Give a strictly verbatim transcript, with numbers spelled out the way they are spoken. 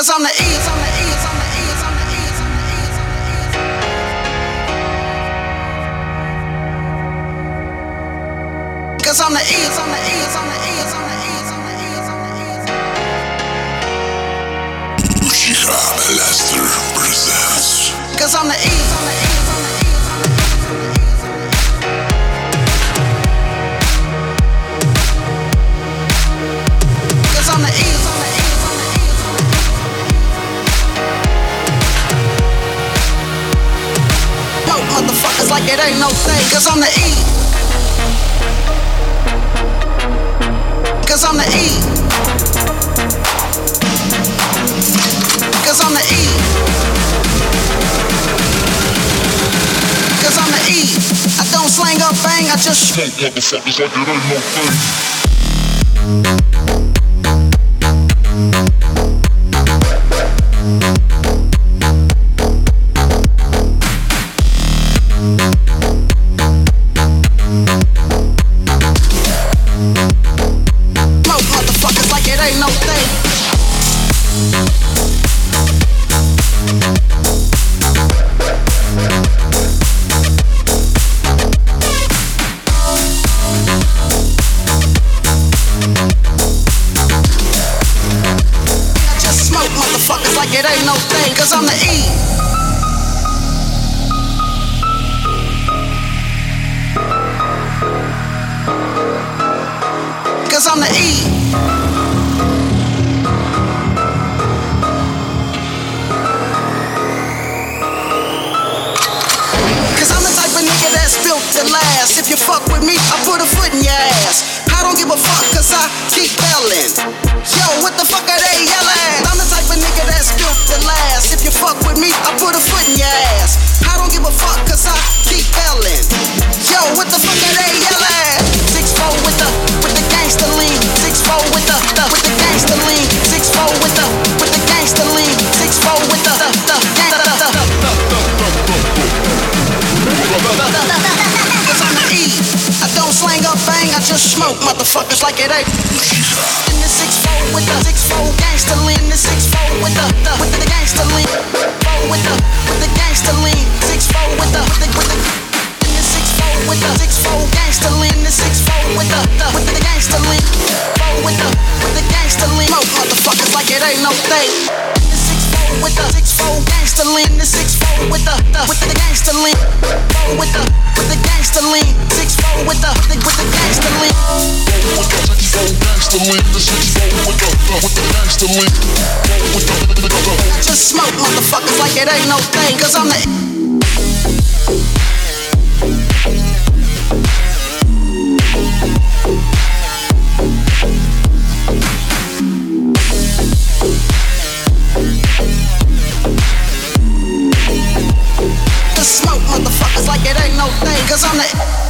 Cause I'm the E, I'm the E, I'm the E, I'm the E, I'm the E, I'm the E. Cause I'm the E, I'm the E, I'm the E, I'm the E, I'm the E, I'm the E. Uchiha Lester presents. Cause I'm the E, I'm the E, I'm the E, I'm the E, I'm the E. Cause I'm the E, I'm the E, I'm the E, I'm the E. Yo, motherfuckers like it ain't no thing. Cause I'm the E. Cause I'm the E. Cause I'm the E. Cause I'm the E. I don't slang up bang, I just smoke motherfuckers like it ain't no thing. It ain't no thing, cause I'm the E. Cause I'm the E. Cause I'm the type of nigga that's built to last. If you fuck with me, I put a foot in your ass. I don't give a fuck cause I keep yelling. Yo, what the fuck are they yelling? I'm the type of nigga that's built to last. If you fuck with me, I put a foot in your ass. I don't give a fuck cause I keep yelling. Yo, what the fuck are they yelling? six four with the, with the gangster lean. six four with the, the, with the gangster lean. six four with the, with the gangster lean. six four with the, the, the, the, the, the, cause I'm the E. I don't slang up bang, I just smoke motherfuckers like it ain't. In the six four with the six four gangster lean. The six four with the, the with the gangster lean. four with the with the gangster lean. six four with the with the with the. In the six four with the six four gangster lean. The six four with the the with the gangster lean. four with the with the gangster lean. Smoke motherfuckers like it ain't no thing. With the six four gangster lean, the six four with the, the with the gangster lean, four with the with the gangster lean, six four with the with the, with the gangster lean. With the six four gangster lean, the six four with the the with the gangster lean, with the with the, with the. I just smoke motherfuckers like it ain't no thing, cause I'm the. Smoke motherfuckers like it ain't no thing, cause I'm the